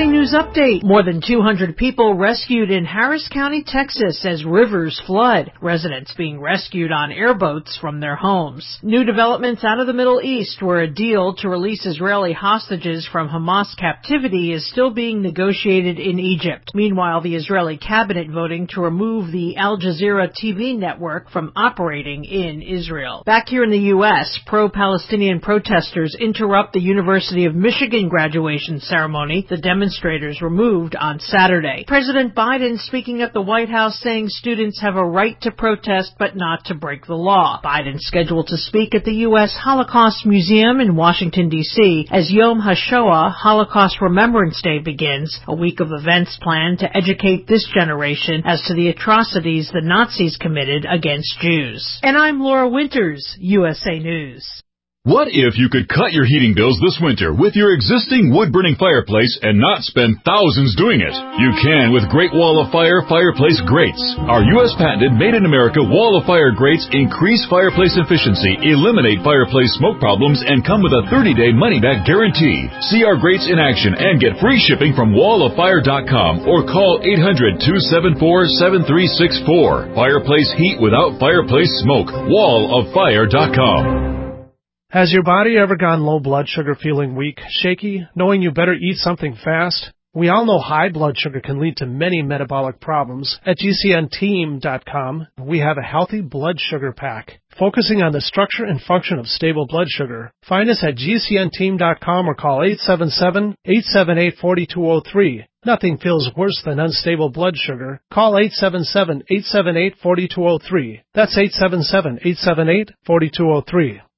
USA News Update. More than 200 people rescued in Harris County, Texas as rivers flood. Residents being rescued on airboats from their homes. New developments out of the Middle East, where a deal to release Israeli hostages from Hamas captivity is still being negotiated in Egypt. Meanwhile, the Israeli cabinet voting to remove the Al Jazeera TV network from operating in Israel. Back here in the U.S., pro-Palestinian protesters interrupt the University of Michigan graduation ceremony. The demonstrators were moved on Saturday. President Biden speaking at the White House saying students have a right to protest but not to break the law. Biden scheduled to speak at the U.S. Holocaust Museum in Washington, D.C. as Yom HaShoah, Holocaust Remembrance Day, begins, a week of events planned to educate this generation as to the atrocities the Nazis committed against Jews. And I'm Laura Winters, USA News. What if you could cut your heating bills this winter with your existing wood-burning fireplace and not spend thousands doing it? You can with Great Wall of Fire fireplace grates. Our U.S. patented made-in-America Wall of Fire grates increase fireplace efficiency, eliminate fireplace smoke problems, and come with a 30-day money-back guarantee. See our grates in action and get free shipping from walloffire.com or call 800-274-7364. Fireplace heat without fireplace smoke. walloffire.com. Has your body ever gone low blood sugar, feeling weak, shaky, knowing you better eat something fast? We all know high blood sugar can lead to many metabolic problems. At GCNteam.com, we have a healthy blood sugar pack, focusing on the structure and function of stable blood sugar. Find us at GCNteam.com or call 877-878-4203. Nothing feels worse than unstable blood sugar. Call 877-878-4203. That's 877-878-4203.